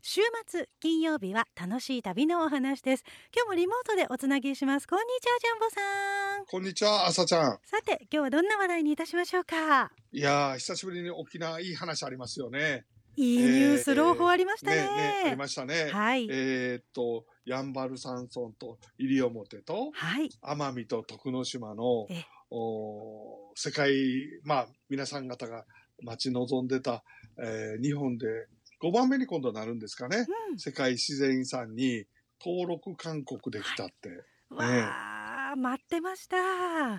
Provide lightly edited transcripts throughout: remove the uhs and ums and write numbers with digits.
週末金曜日は楽しい旅のお話です。今日もリモートでおつなぎします。こんにちは、ジャンボさん。 こんにちは、朝ちゃん。 さて、今日はどんな話題にいたしましょうか。 いやー、久しぶりに沖縄いい話ありますよね。 いいニュース、朗報ありましたね。 ありましたね。 はい。 やんばる山村と西表と、 はい。 奄美と徳之島の世界、皆さん方が待ち望んでた、日本で5番目に今度なるんですかね。世界自然遺産に登録勧告できたって。 わー、待ってました。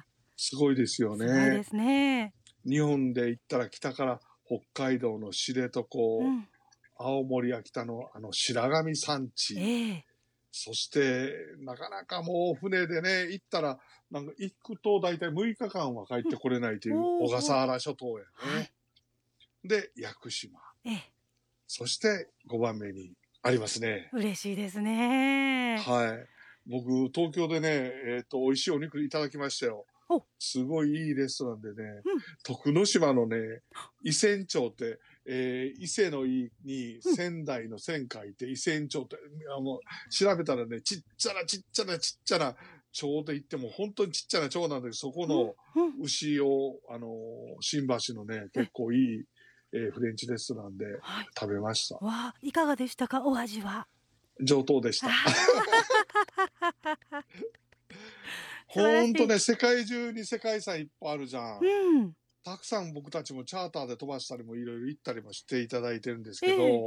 すごいですよね。 すごいですね。 日本で言ったら北から北海道の知床、青森や北の白神山地、そしてなかなかもう船でね行ったらなんか行くと大体6日間は帰ってこれないという小笠原諸島やね。で屋久島、そして5番目にありますね。 嬉しいですね。 はい。僕東京でね美味しいお肉いただきましたよ。すごいいいレストランでね、徳之島のね、伊仙町って、伊勢の伊に仙台の仙書いて、伊仙町って、調べたらね、ちっちゃな町で行っても本当にちっちゃな町なんで、そこの牛を、新橋のね、結構いい、フレンチレストランで食べました。 わあ、いかがでしたか、お味は。 上等でした。ほんとね、世界中に世界遺産いっぱいあるじゃん。たくさん僕たちもチャーターで飛ばしたりもいろいろ行ったりもしていただいてるんですけど、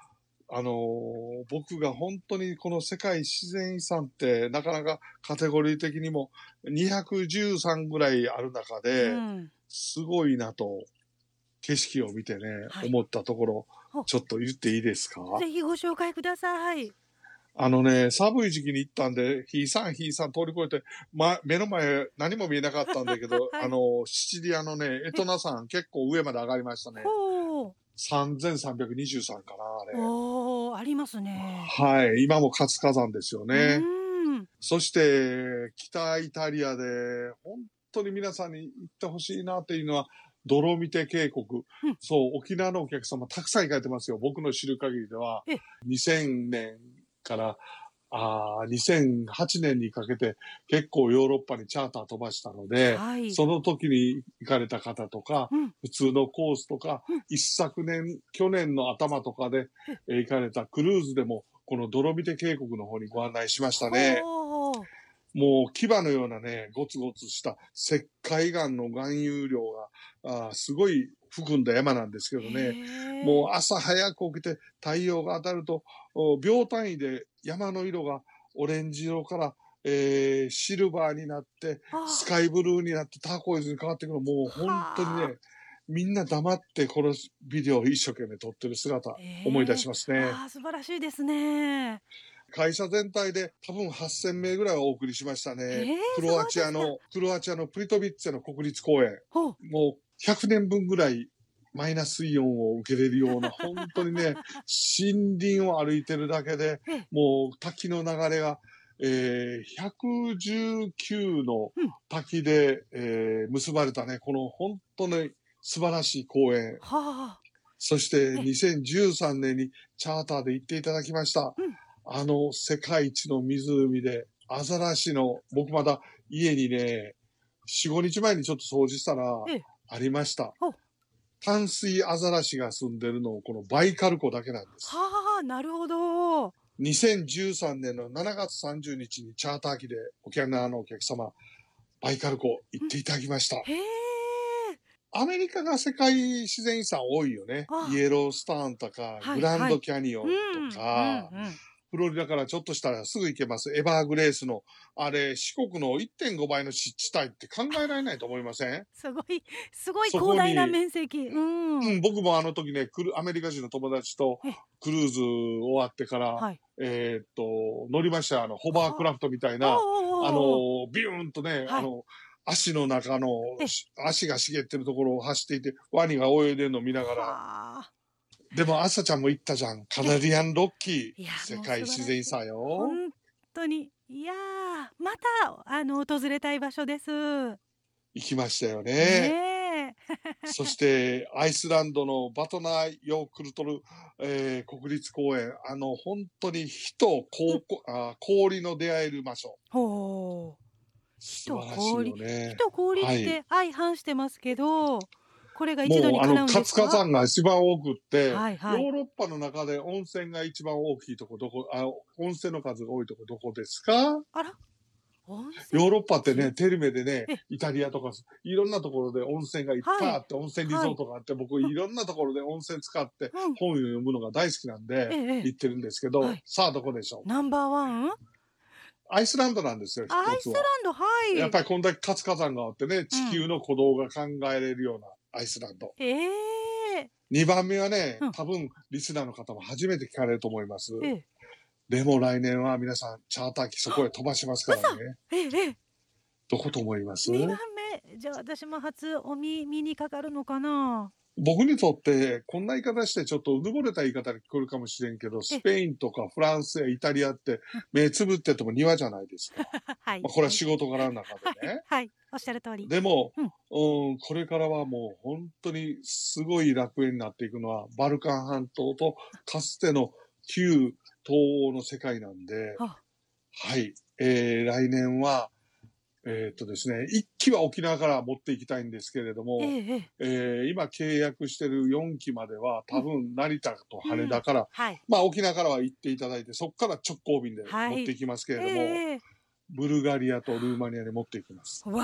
僕が本当にこの世界自然遺産ってなかなかカテゴリー的にも213ぐらいある中で、すごいなと景色を見てね、思ったところ、ちょっと言っていいですか？ ぜひご紹介ください。 寒い時期に行ったんで、ひいさん通り越えて、目の前何も見えなかったんだけど、シチリアのね、エトナ山結構上まで上がりましたね。3323かな、あれ。 ありますね。 はい。今も活火山ですよね。そして、北イタリアで、本当に皆さんに行ってほしいなっていうのは、ドロミテ渓谷。そう、沖縄のお客様たくさん行かれてますよ。僕の知る限りでは。2000年から2008年にかけて結構ヨーロッパにチャーター飛ばしたので、その時に行かれた方とか、普通のコースとか、去年の頭とかで行かれたクルーズでも、このドロミテ渓谷の方にご案内しましたね。もう牙のようなね、ゴツゴツした石灰岩の含有量がすごい含んだ山なんですけどね、もう朝早く起きて太陽が当たると秒単位で山の色がオレンジ色から、シルバーになってスカイブルーになってターコイズに変わってくる。もう本当にね、みんな黙ってこのビデオを一生懸命撮ってる姿、思い出しますね。 素晴らしいですね。 会社全体で多分8000名ぐらいはお送りしましたね。クロアチアのプリトビッツェの国立公園。もう100年分ぐらいマイナスイオンを受けれるような、本当にね、森林を歩いてるだけで、もう滝の流れが、119の滝で、結ばれたね、この本当に素晴らしい公園。そして2013年にチャーターで行っていただきました。世界一の湖で、アザラシの、僕まだ家にね、4、5日前にちょっと掃除したら、ありました。淡水アザラシが住んでるの、このバイカル湖だけなんです。 なるほど。 2013年の7月30日にチャーター機で沖縄のお客様、バイカル湖行っていただきました。アメリカが世界自然遺産多いよね。イエロースターンとか、グランドキャニオンとか、フロリダからちょっとしたらすぐ行けます。エバーグレースの、あれ、四国の 1.5 倍の湿地帯って考えられないと思いません？ すごい広大な面積。 僕もあの時ね、アメリカ人の友達とクルーズ終わってから、乗りました。ホバークラフトみたいな、ビューンとね、足の中の、足が茂ってるところを走っていて、ワニが泳いでるのを見ながら、でも、朝ちゃんも言ったじゃん。カナディアンロッキー。世界自然遺産よ。 本当に。いやー、また、訪れたい場所です。 行きましたよね。 ね。 そしてアイスランドのバトナーヨークルトル、国立公園、本当に火と氷の出会える場所。 ほう。 素晴らしいよね。 火と氷って相反してますけど、これが一度にもう叶うんですか？ 活火山が一番多くって、 はいはい、 ヨーロッパの中で温泉が一番大きいとこ、温泉の数が多いとこどこですか？ あら、 ヨーロッパってね、テレビでね、イタリアとか、いろんなところで温泉がいっぱいあって、温泉リゾートがあって、僕いろんなところで温泉使って本を読むのが大好きなんで、行ってるんですけど、さあどこでしょう？ ナンバーワン？ アイスランドなんですよ、一つは。 アイスランド、はい。 やっぱりこんだけ活火山があってね、地球の鼓動が考えれるようなアイスランド。2番目はね、多分リスナーの方も初めて聞かれると思います。でも来年は皆さんチャーター機そこへ飛ばしますからね。どこと思います？ 2 番目。じゃあ私も初お耳にかかるのかな。 僕にとってこんな言い方してちょっとうぬぼれた言い方に聞こえるかもしれんけど、スペインとかフランスやイタリアって目つぶってても庭じゃないですか。これは仕事柄の中でね。 はい、おっしゃる通り。 でも、これからはもう本当にすごい楽園になっていくのはバルカン半島とかつての旧東欧の世界なんで、はい、来年はですね、1機は沖縄から持っていきたいんですけれども、今契約してる4機までは多分成田と羽田から、まあ沖縄からは行っていただいて、そこから直行便で持っていきますけれども、ブルガリアとルーマニアに持っていきます。 わ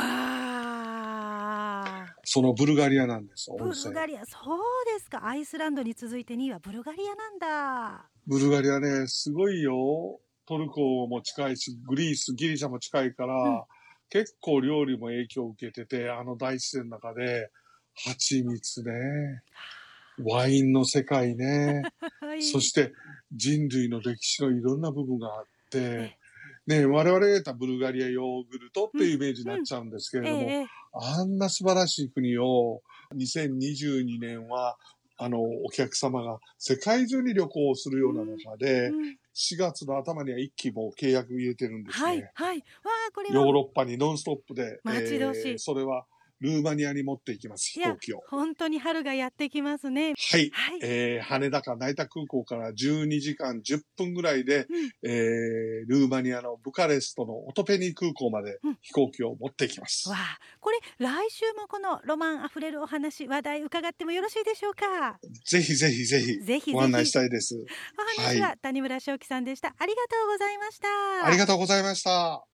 ー。 そのブルガリアなんです、 ブルガリア、そうですか。アイスランドに続いて2位はブルガリアなんだ。 ブルガリアね、すごいよ。トルコも近いし、ギリシャも近いから、結構料理も影響を受けてて、大自然の中で、蜂蜜ね、ワインの世界ね、そして人類の歴史のいろんな部分があって、ね、我々が言ったブルガリアヨーグルトっていうイメージになっちゃうんですけれども、あんな素晴らしい国を2022年は、お客様が世界中に旅行をするような中で、4月の頭には1機も契約入れてるんですね。 これはヨーロッパにノンストップで、 待ち遠しい。 それはルーマニアに持っていきます、飛行機を。 本当に春がやってきますね。 はい。羽田か成田空港から12時間10分ぐらいで、ルーマニアのブカレストのオトペニー空港まで飛行機を持っていきます。 これ、来週もこのロマンあふれるお話、話題伺ってもよろしいでしょうか？ ぜひぜひぜひ、ご案内したいです。 お話は谷村正樹さんでした。ありがとうございました。 ありがとうございました。